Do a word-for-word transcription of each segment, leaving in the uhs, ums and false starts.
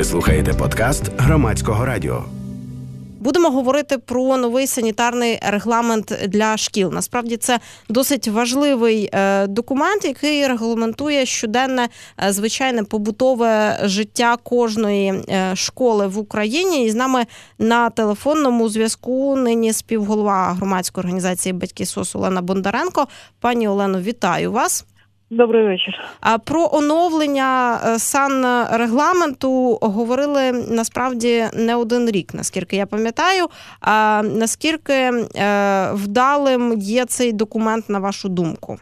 Ви слухаєте подкаст Громадського радіо. Будемо говорити про новий санітарний регламент для шкіл. Насправді це досить важливий документ, який регламентує щоденне, звичайне побутове життя кожної школи в Україні. І з нами на телефонному зв'язку нині співголова громадської організації «Батьки СОС» Олена Бондаренко. Пані Олено, вітаю вас. Добрий вечір. А про оновлення санрегламенту говорили насправді не один рік, наскільки я пам'ятаю. А наскільки вдалим є цей документ, на вашу думку?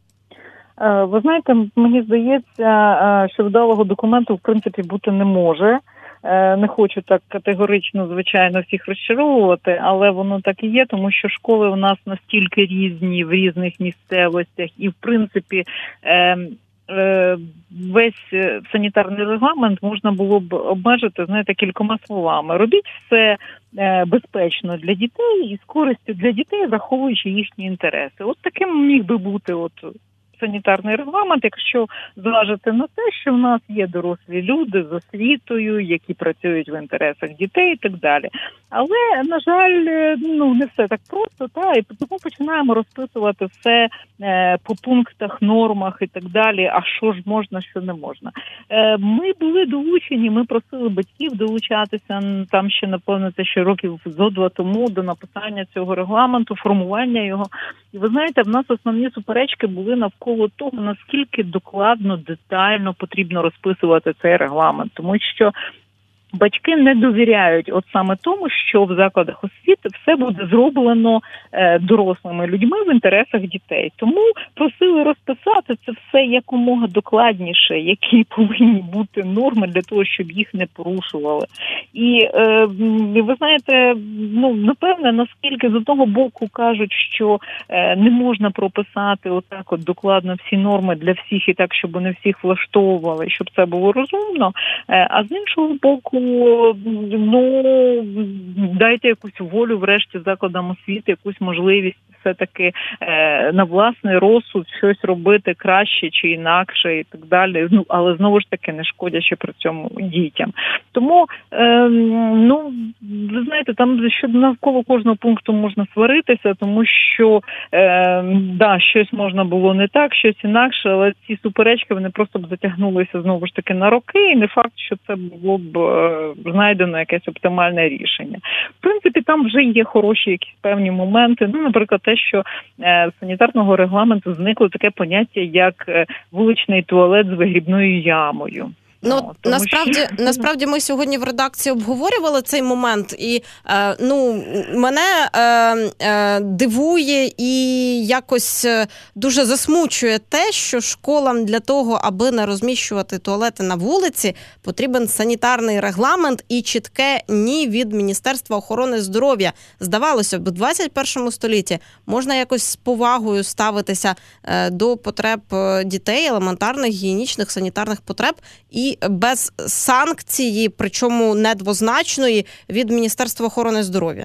Ви знаєте, мені здається, що вдалого документу, в принципі, бути не може. Не хочу так категорично, звичайно, всіх розчаровувати, але воно так і є, тому що школи у нас настільки різні в різних місцевостях і, в принципі, е, е, весь санітарний регламент можна було б обмежити, знаєте, кількома словами. Робіть все е, безпечно для дітей і з користю для дітей, враховуючи їхні інтереси. От таким міг би бути от санітарний регламент, якщо зважити на те, що в нас є дорослі люди з освітою, які працюють в інтересах дітей і так далі. Але, на жаль, ну не все так просто, та, і тому починаємо розписувати все е, по пунктах, нормах і так далі, а що ж можна, що не можна. Е, ми були долучені, ми просили батьків долучатися, там ще, напевно, це ще років зо два тому, до написання цього регламенту, формування його. І ви знаєте, в нас основні суперечки були навколо того, наскільки докладно, детально потрібно розписувати цей регламент. Тому що батьки не довіряють от саме тому, що в закладах освіти все буде зроблено е, дорослими людьми в інтересах дітей. Тому просили розписати це все якомога докладніше, які повинні бути норми для того, щоб їх не порушували. І е, ви знаєте, ну напевне, наскільки з одного боку кажуть, що е, не можна прописати отак от докладно всі норми для всіх і так, щоб вони всіх влаштовували, щоб це було розумно, е, а з іншого боку, ну, дайте якусь волю врешті закладам освіти, якусь можливість все-таки е, на власний розсуд щось робити краще чи інакше і так далі, ну, але знову ж таки не шкодячи при цьому дітям. Тому, е, ну, ви знаєте, там що навколо кожного пункту можна сваритися, тому що, е, да, щось можна було не так, щось інакше, але ці суперечки, вони просто б затягнулися знову ж таки на роки, і не факт, що це було б е, знайдено якесь оптимальне рішення. В принципі, там вже є хороші якісь певні моменти, ну, наприклад, те, що е, з санітарного регламенту зникло таке поняття, як е, вуличний туалет з вигрібною ямою. Ну, О, насправді, що... насправді ми сьогодні в редакції обговорювали цей момент, і е, ну, мене е, е, дивує і якось дуже засмучує те, що школам для того, аби не розміщувати туалети на вулиці, потрібен санітарний регламент і чітке «ні» від Міністерства охорони здоров'я. Здавалося б, у двадцять першому столітті можна якось з повагою ставитися е, до потреб дітей, елементарних гігієнічних санітарних потреб, і без санкції, причому недвозначної, від Міністерства охорони здоров'я.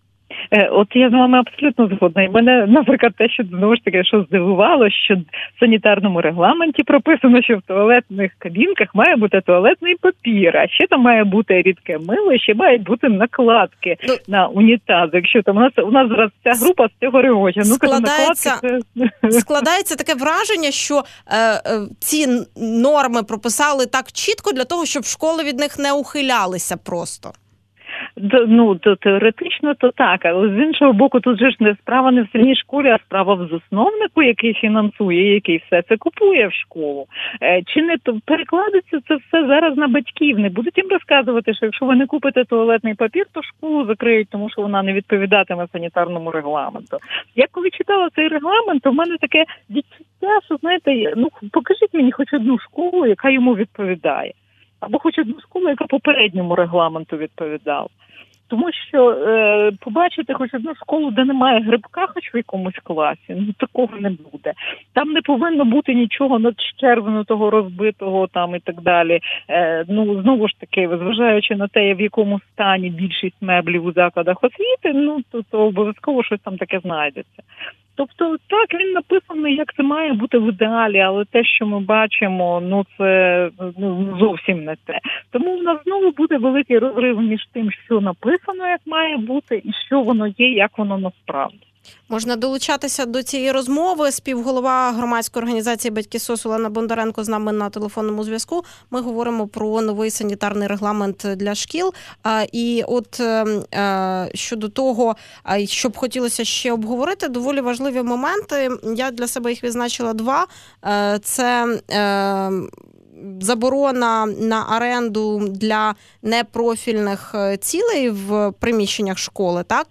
От я з вами абсолютно згодна. І мене, наприклад, те, що знову ж таки, що здивувало, що в санітарному регламенті прописано, що в туалетних кабінках має бути туалетний папір, а ще там має бути рідке мило, ще мають бути накладки ну, на унітаз. Якщо там у нас у нас зараз ця група з цього регоча. Ну, складається, накладки, це... складається таке враження, що е, е, ці норми прописали так чітко для того, щоб школи від них не ухилялися просто. Ну, то теоретично то так, але з іншого боку, тут же ж не справа не в самій школі, а справа в засновнику, який фінансує, який все це купує в школу. Е, чи не то перекладеться це все зараз на батьків? Не будуть їм розказувати, що якщо ви не купите туалетний папір, то школу закриють, тому що вона не відповідатиме санітарному регламенту. Я коли читала цей регламент, то в мене таке відчуття, що, знаєте, ну, покажіть мені хоч одну школу, яка йому відповідає. Або хоч одну школу, яка попередньому регламенту відповідала. Тому що е, побачити хоч одну школу, де немає грибка хоч в якомусь класі, ну такого не буде. Там не повинно бути нічого надщербнутого, розбитого там і так далі. Е, ну, знову ж таки, зважаючи на те, в якому стані більшість меблів у закладах освіти, ну, то, то обов'язково щось там таке знайдеться. Тобто, так, він написаний, як це має бути в ідеалі, але те, що ми бачимо, ну це ну, зовсім не те. Тому в нас знову буде великий розрив між тим, що написано, як має бути, і що воно є, як воно насправді. Можна долучатися до цієї розмови. Співголова громадської організації «Батьки СОС» Олена Бондаренко з нами на телефонному зв'язку. Ми говоримо про новий санітарний регламент для шкіл. І от щодо того, що б хотілося ще обговорити, доволі важливі моменти. Я для себе їх відзначила два. Це заборона на оренду для непрофільних цілей в приміщеннях школи, так?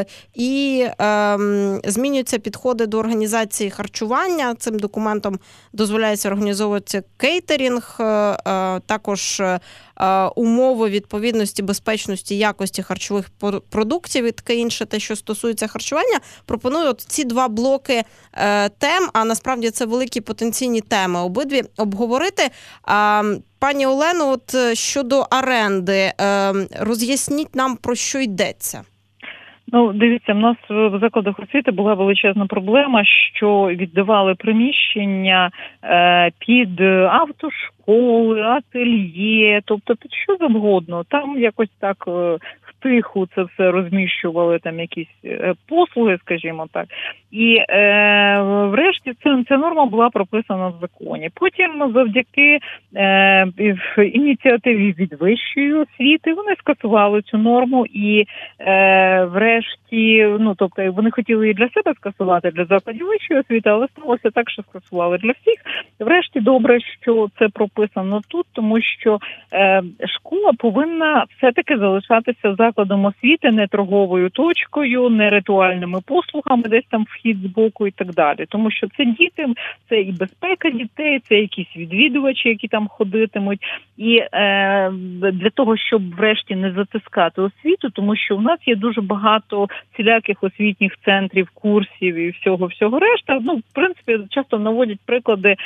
І е, змінюються підходи до організації харчування. Цим документом дозволяється організовувати кейтерінг, е, також е, умови відповідності, безпечності, якості харчових продуктів і таке інше, те, що стосується харчування. Пропоную от ці два блоки е, тем, а насправді це великі потенційні теми, обидві обговорити. А, пані Олено, от щодо оренди, роз'ясніть нам, про що йдеться. Ну, дивіться, в нас в закладах освіти була величезна проблема, що віддавали приміщення е, під автошколи, ательє, тобто під що завгодно. Там якось так е, втиху це все розміщували, там якісь е, послуги, скажімо так. І е, врешті ця, ця норма була прописана в законі. Потім завдяки е, ініціативі від вищої освіти вони скасували цю норму і е, врешті, ну, тобто вони хотіли і для себе скасувати, для закладів вищої освіти, але сталося так, що скасували для всіх. Врешті добре, що це прописано тут, тому що е, школа повинна все-таки залишатися закладом освіти, не торговою точкою, не ритуальними послугами, десь там вхід з боку і так далі. Тому що це діти, це і безпека дітей, це якісь відвідувачі, які там ходитимуть. І е, для того, щоб врешті не затискати освіту, тому що в нас є дуже багато всіляких освітніх центрів, курсів і всього-всього решта. Ну, в принципі, часто наводять приклади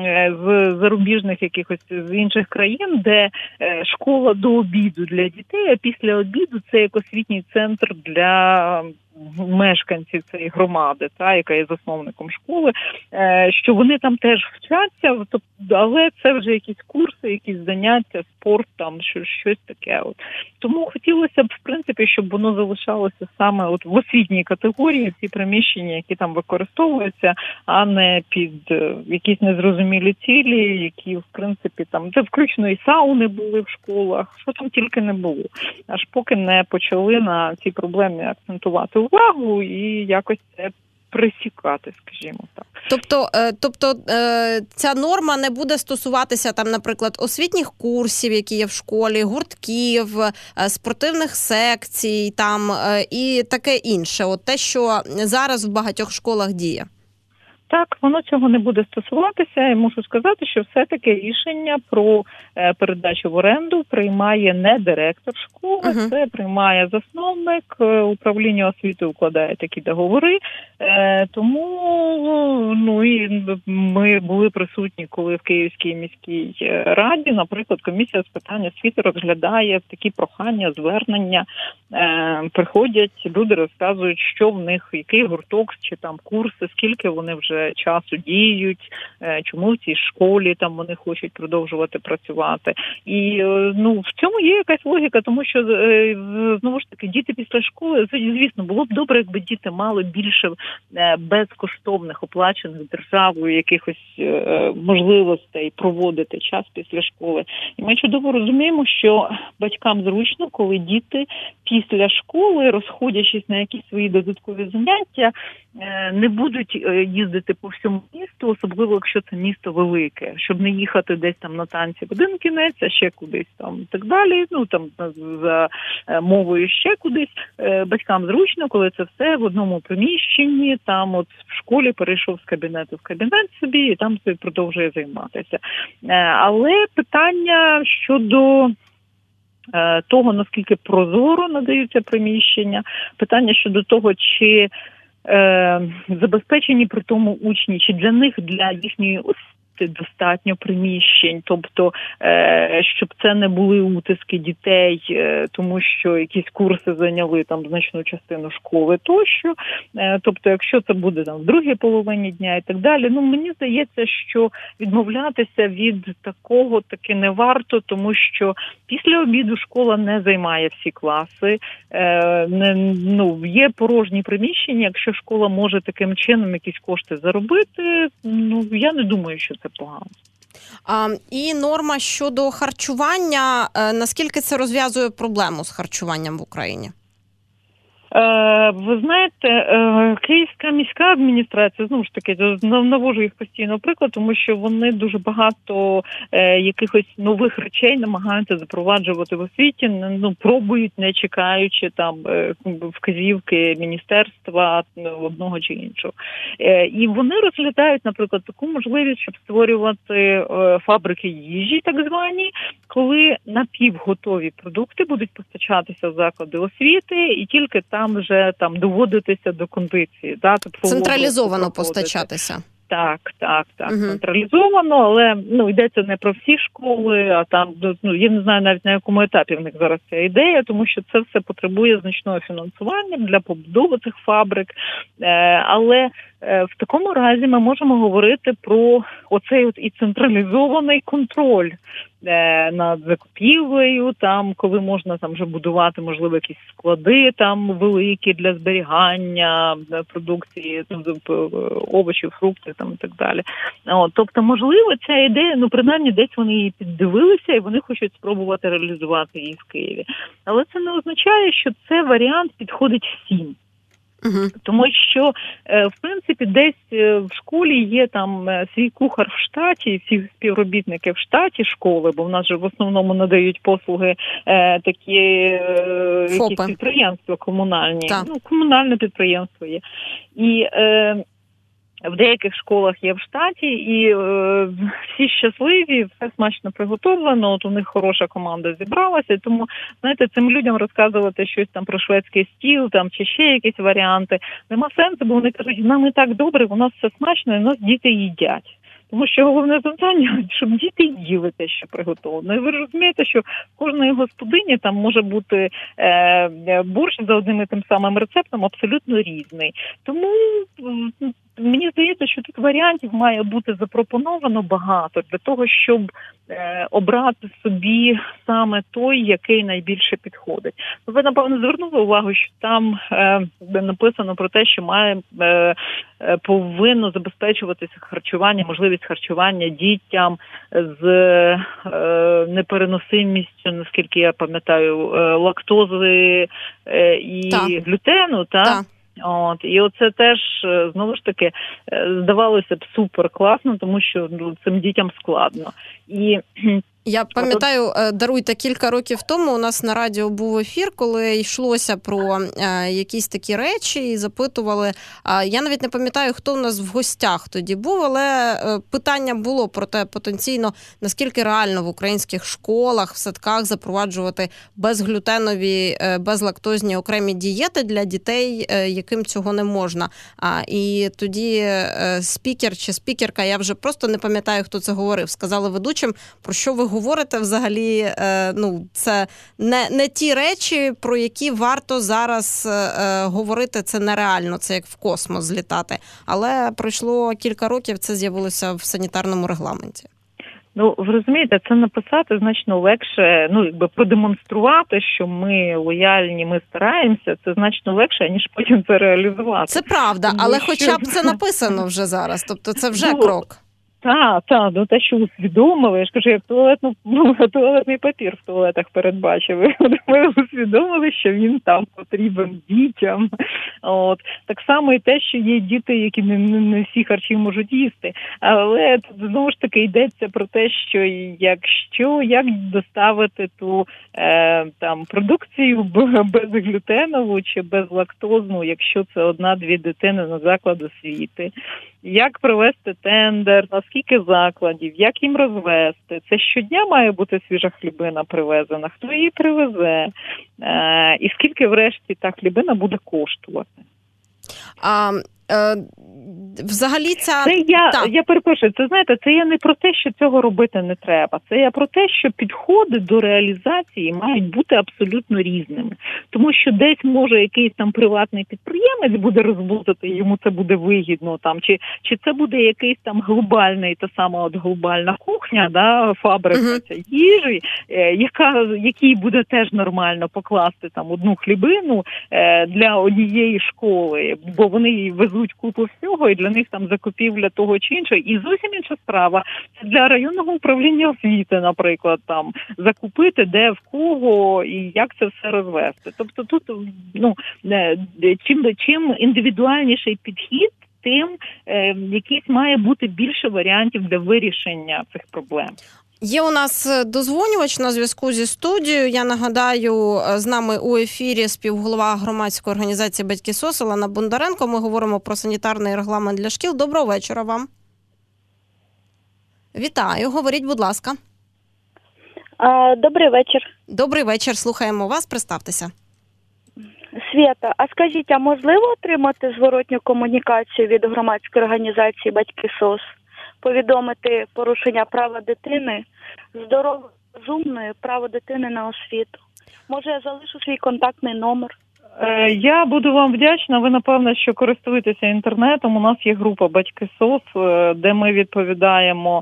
з зарубіжних якихось з інших країн, де школа до обіду для дітей, а після обіду це як освітній центр для мешканців цієї громади, та, яка є засновником школи, що вони там теж вчаться, але це вже якісь курси, якісь заняття, спорт, там, щось таке. От. Тому хотілося б, в принципі, щоб воно залишалося саме от в освітній категорії, ці приміщення, які там використовуються, а не під якісь незрозумілі цілі, які, в принципі, там, це включно і сауни були в школах, що там тільки не було. Аж поки не почали на цій проблемі акцентувати увагу і якось це пресікати, скажімо так. Тобто, тобто ця норма не буде стосуватися, там, наприклад, освітніх курсів, які є в школі, гуртків, спортивних секцій там, і таке інше. От те, що зараз в багатьох школах діє. Так, воно цього не буде стосуватися. Я мушу сказати, що все-таки рішення про е, передачу в оренду приймає не директор школи, uh-huh. це приймає засновник, е, управління освіти укладає такі договори. Е, тому ну, і ми були присутні, коли в Київській міській раді, наприклад, комісія з питань освіти розглядає такі прохання, звернення. Е, приходять, люди розказують, що в них, який гурток, чи там курси, скільки вони вже часу діють, чому в цій школі там вони хочуть продовжувати працювати. І ну в цьому є якась логіка, тому що знову ж таки діти після школи, звісно, було б добре, якби діти мали більше безкоштовних, оплачених державою якихось можливостей проводити час після школи. І ми чудово розуміємо, що батькам зручно, коли діти після школи, розходячись на якісь свої додаткові заняття, не будуть їздити по всьому місту, особливо якщо це місто велике, щоб не їхати десь там на танці в один кінець, а ще кудись там і так далі, ну там за мовою ще кудись. Батькам зручно, коли це все в одному приміщенні, там от в школі перейшов з кабінету в кабінет собі і там собі продовжує займатися. Але питання щодо того, наскільки прозоро надаються приміщення, питання щодо того, чи Е, забезпечені при тому учні, чи для них, для їхньої бути достатньо приміщень, тобто, щоб це не були утиски дітей, тому що якісь курси зайняли там значну частину школи тощо. Тобто, якщо це буде там в другій половині дня і так далі, ну, мені здається, що відмовлятися від такого таки не варто, тому що після обіду школа не займає всі класи, не, ну, є порожні приміщення, якщо школа може таким чином якісь кошти заробити, ну, я не думаю, що це погано. А, і норма щодо харчування, наскільки це розв'язує проблему з харчуванням в Україні? Ви знаєте, Київська міська адміністрація, знову ж таки, навожу їх постійно приклад, тому що вони дуже багато якихось нових речей намагаються запроваджувати в освіті, ну, пробують, не чекаючи там вказівки міністерства одного чи іншого. І вони розглядають, наприклад, таку можливість, щоб створювати фабрики їжі, так звані, коли напівготові продукти будуть постачатися в заклади освіти і тільки там там вже там доводитися до кондиції. Да? Тобто, централізовано постачатися. Так, так, так, угу. централізовано, але ну йдеться не про всі школи, а там, ну, я не знаю навіть на якому етапі в них зараз ця ідея, тому що це все потребує значного фінансування для побудови цих фабрик, е, але е, в такому разі ми можемо говорити про оцей от і централізований контроль е, над закупівлею, там, коли можна там вже будувати, можливо, якісь склади там великі для зберігання продукції, там, овочів, фруктів, там і так далі. От, тобто, можливо, ця ідея, ну, принаймні, десь вони її піддивилися і вони хочуть спробувати реалізувати її в Києві. Але це не означає, що цей варіант підходить всім. Угу. Тому що, в принципі, десь в школі є там свій кухар в штаті, всі співробітники в штаті школи, бо в нас же в основному надають послуги е, такі е, якісь підприємства комунальні. Так. Ну, комунальне підприємство є. І е, в деяких школах є в штаті, і е, всі щасливі, все смачно приготовлено, от у них хороша команда зібралася, тому, знаєте, цим людям розказувати щось там про шведський стіл, там, чи ще якісь варіанти, нема сенсу, бо вони кажуть, нам і так добре, у нас все смачно, і у нас діти їдять. Тому що головне завдання, щоб діти їли те, що приготовлено. І ви розумієте, що в кожної господині там може бути е, борщ за одним і тим самим рецептом абсолютно різний. Тому мені здається, що тут варіантів має бути запропоновано багато для того, щоб е, обрати собі саме той, який найбільше підходить. Ви, напевно, звернули увагу, що там е, написано про те, що має е, повинно забезпечуватися харчування, можливість харчування дітям з е, непереносимістю, наскільки я пам'ятаю, е, лактози е, і так. глютену, так? Так. От, і оце теж, знову ж таки, здавалося б супер класно, тому що ну, цим дітям складно. І я пам'ятаю, даруйте, кілька років тому у нас на радіо був ефір, коли йшлося про е, якісь такі речі і запитували. Е, я навіть не пам'ятаю, хто у нас в гостях тоді був, але е, питання було про те потенційно, наскільки реально в українських школах, в садках запроваджувати безглютенові, е, безлактозні окремі дієти для дітей, е, яким цього не можна. А, і тоді е, спікер чи спікерка, я вже просто не пам'ятаю, хто це говорив, сказали ведучим, про що ви говорите. Говорите взагалі, ну, це не, не ті речі, про які варто зараз е, говорити, це нереально, це як в космос злітати. Але пройшло кілька років, це з'явилося в санітарному регламенті. Ну, ви розумієте, це написати значно легше, ну, якби продемонструвати, що ми лояльні, ми стараємося, це значно легше, ніж потім це реалізувати. Це правда, Тому але що... хоча б це написано вже зараз, тобто це вже ну, крок. Так, так, ну те, що усвідомили, я ж кажу, як туалетну, ну, туалетний папір в туалетах передбачили. Ми усвідомили, що він там потрібен дітям. От. Так само і те, що є діти, які не, не всі харчі можуть їсти. Але тут знову ж таки йдеться про те, що якщо, як доставити ту е, там продукцію безглютенову чи безлактозну, якщо це одна-дві дитини на заклад освіти, як провести тендер, на скільки закладів, як їм розвести. Це щодня має бути свіжа хлібина привезена, хто її привезе, е, і скільки врешті та хлібина буде коштувати. А е, взагалі ця... Це я, так. я перепрошую, це, знаєте, це я не про те, що цього робити не треба. Це я про те, що підходи до реалізації мають бути абсолютно різними. Тому що десь може якийсь там приватний підприємець буде розвозити, йому це буде вигідно, там, чи, чи це буде якийсь там глобальний, та сама от глобальна кухня, да, фабрика uh-huh. їжі, е, яка, якій буде теж нормально покласти там одну хлібину е, для однієї школи, бо вони везуть купу всього, і для них там закупівля того чи іншого. І зовсім інша справа – це для районного управління освіти, наприклад, там закупити, де, в кого і як це все розвести. Тобто тут, ну, чим, чим індивідуальніший підхід, тим е, якийсь має бути більше варіантів для вирішення цих проблем. Є у нас дозвонювач на зв'язку зі студією. Я нагадаю, з нами у ефірі співголова громадської організації «Батьки СОС» Олена Бондаренко. Ми говоримо про санітарний регламент для шкіл. Доброго вечора вам. Вітаю. Говоріть, будь ласка. А, добрий вечір. Добрий вечір. Слухаємо вас. Представтеся. Свята, а скажіть, а можливо отримати зворотню комунікацію від громадської організації «Батьки СОС»? Повідомити порушення права дитини, здоров'я, розумної, право дитини на освіту. Може, я залишу свій контактний номер? Я буду вам вдячна. Ви, напевно, що користуєтеся інтернетом. У нас є група «Батьки СОС», де ми відповідаємо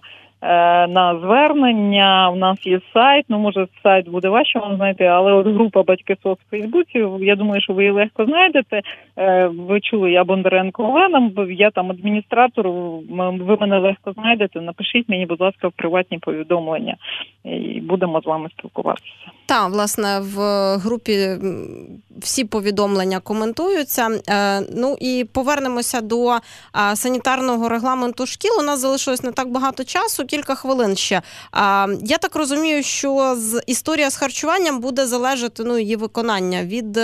на звернення. У нас є сайт, ну, може, сайт буде важче вам знайти, але от група «Батьки СОС» в Фейсбуці, я думаю, що ви її легко знайдете. Ви чули, я Бондаренко Олена, я там адміністратор, ви мене легко знайдете. Напишіть мені, будь ласка, в приватні повідомлення, і будемо з вами спілкуватися. Так, власне, в групі всі повідомлення коментуються. Ну і повернемося до санітарного регламенту шкіл. У нас залишилось не так багато часу, кілька хвилин ще. Я так розумію, що історія з харчуванням буде залежати, ну, її виконання від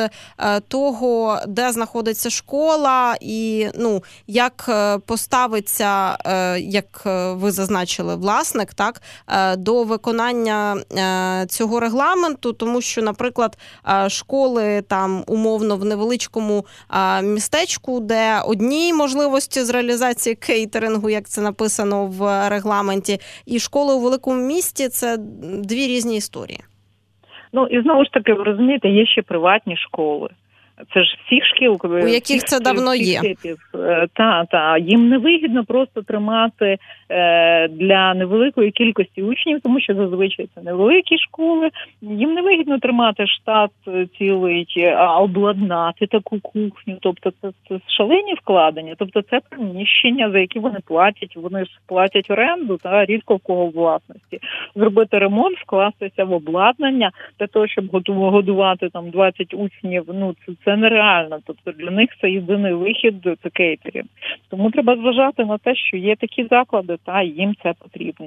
того, де знаходиться школа і, ну, як поставиться, як ви зазначили, власник, так, до виконання цього регламенту, тому що, наприклад, школи там умовно в невеличкому містечку, де одні можливості з реалізації кейтерингу, як це написано в регламенті, і школи у великому місті – це дві різні історії. Ну, і знову ж таки, ви розумієте, є ще приватні школи. Це ж всіх шкіл, у яких це давно є. Так, так. Їм невигідно просто тримати е, для невеликої кількості учнів, тому що зазвичай це невеликі школи. Їм невигідно тримати штат цілий, а обладнати таку кухню. Тобто це, це шалені вкладення. Тобто це приміщення, за які вони платять. Вони ж платять оренду, та рідко в кого в власності. Зробити ремонт, вкластися в обладнання для того, щоб годувати там двадцять учнів, ну це Це нереально. Тобто для них це єдиний вихід, це кейтерінг. Тому треба зважати на те, що є такі заклади, та їм це потрібно.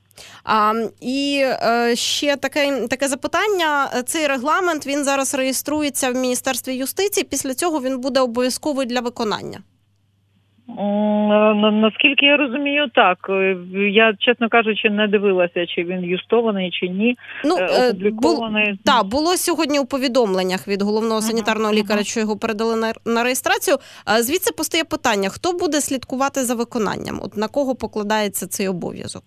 А, і е, ще таке, таке запитання. Цей регламент, він зараз реєструється в Міністерстві юстиції. Після цього він буде обов'язковий для виконання? Наскільки я розумію, так. Я, чесно кажучи, не дивилася, чи він юстований, чи ні. Ну, опублікований. Бу, так, було сьогодні у повідомленнях від головного санітарного лікаря, що його передали на, на реєстрацію. Звідси постає питання, хто буде слідкувати за виконанням? От на кого покладається цей обов'язок?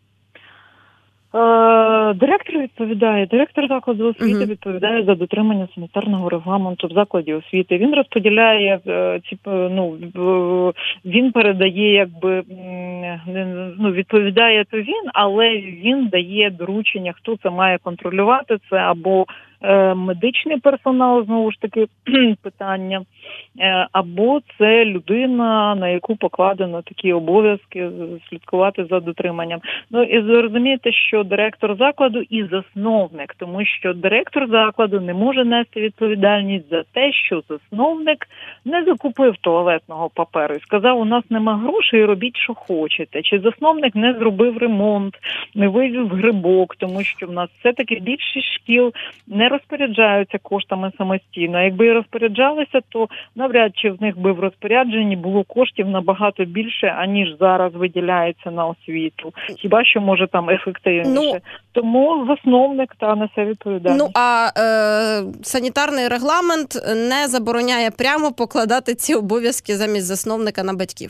Директор відповідає, директор закладу освіти uh-huh. відповідає за дотримання санітарного регламенту в закладі освіти. Він розподіляє ці, ну, він передає, якби, ну, відповідає то він, але він дає доручення, хто це має контролювати, це або медичний персонал, знову ж таки, питання, або це людина, на яку покладено такі обов'язки слідкувати за дотриманням. Ну і зрозумієте, що директор закладу і засновник, тому що директор закладу не може нести відповідальність за те, що засновник не закупив туалетного паперу і сказав, у нас нема грошей, робіть, що хочете. Чи засновник не зробив ремонт, не вивів грибок, тому що в нас все-таки більшість шкіл не розпоряджаються коштами самостійно. Якби і розпоряджалися, то навряд чи в них би в розпорядженні було коштів набагато більше, аніж зараз виділяється на освіту. Хіба що, може, там ефективніше. Ну, тому засновник та несе відповідальність. Ну, а е, санітарний регламент не забороняє прямо покладати ці обов'язки замість засновника на батьків?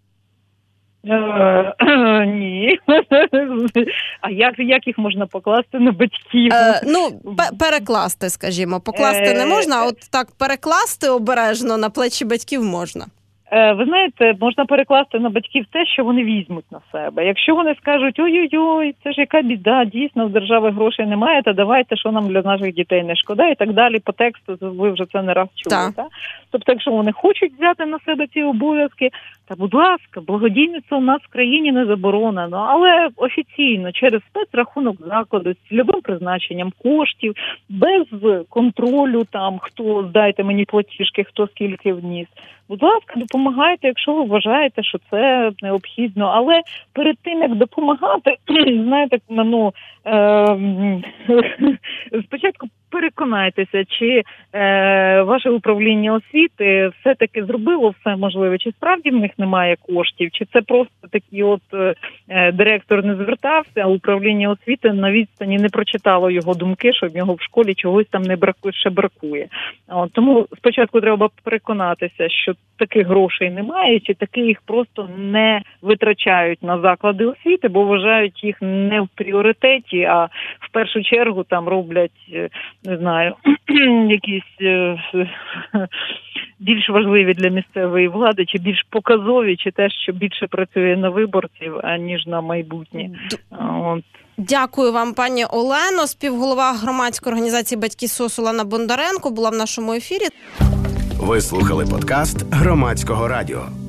Е, е, ні. А як, як їх можна покласти на батьків? Е, ну, п- перекласти, скажімо. Покласти не можна, а от так перекласти обережно на плечі батьків можна. Ви знаєте, можна перекласти на батьків те, що вони візьмуть на себе. Якщо вони скажуть, ой-ой-ой, це ж яка біда, дійсно в держави грошей немає, та давайте, що нам для наших дітей не шкода, і так далі, по тексту ви вже це не раз чули. Так. Та? Тобто, якщо вони хочуть взяти на себе ці обов'язки, та, будь ласка, благодійництво у нас в країні не заборонено, але офіційно, через спецрахунок закладу, з цільовим призначенням коштів, без контролю, там, хто, здайте мені платіжки, хто скільки вніс. Будь ласка, допомагайте, якщо ви вважаєте, що це необхідно. Але перед тим, як допомагати, знаєте, ну, е, спочатку переконайтеся, чи е, ваше управління освіти все-таки зробило все можливе, чи справді в них немає коштів, чи це просто такий от е, директор не звертався, а управління освіти на відстані не прочитало його думки, що в нього в школі чогось там не бракує, ще бракує. От, тому спочатку треба переконатися, що таких грошей немає, чи таки їх просто не витрачають на заклади освіти, бо вважають їх не в пріоритеті, а в першу чергу там роблять, не знаю, якісь більш важливі для місцевої влади, чи більш показові, чи те, що більше працює на виборців, аніж на майбутнє. От. Дякую вам, пані Олено. Співголова громадської організації «Батьки СОС» Олена Бондаренко була в нашому ефірі. Ви слухали подкаст Громадського радіо.